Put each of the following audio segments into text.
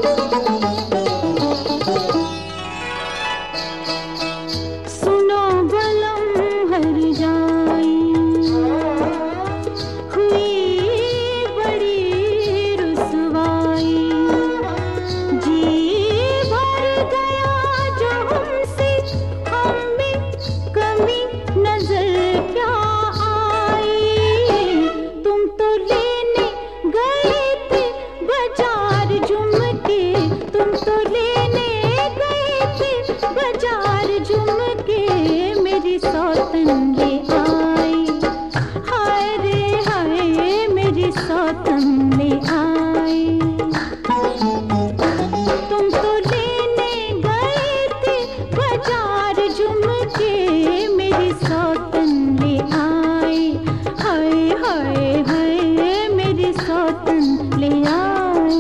सुनो बलम हर जाई हुई बड़ी रुसवाई, जी भर गया जो हमसे, हमें कमी नजर क्या आई। तुम तो लेने गए थे बाजार झुमके, तुम तो लेने गए थे बाजार झुमके, मेरी सौतन ले आई। हाय रे हाय मेरी सौतन ले आई। तुम तो लेने गए थे बाजार झुमके, मेरी सौतन ले आई। हाय हाय हाय मेरी सौतन ले आई।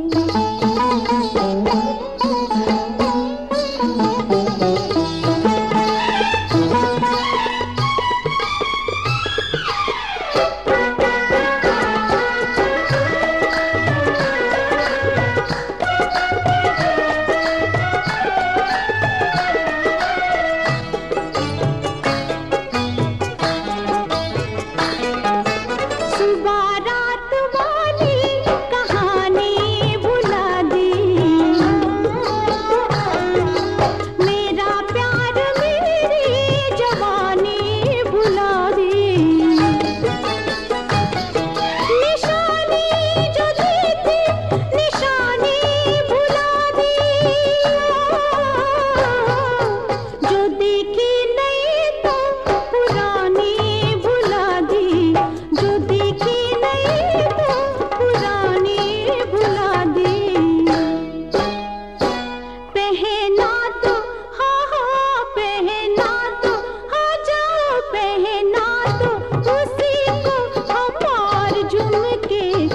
सुबह रात वाली कहानी भुला दी, मेरा प्यार मेरी जवानी भुला दी। निशानी जो दी थी निशानी भुला दी, जो देखी नहीं तो पुरानी भुला दी, जो देखी नहीं तो पुरानी भुला दी। पहना तो हाँ पहना तो हाँ जाओ पहना तो उसी को हमार झुमके,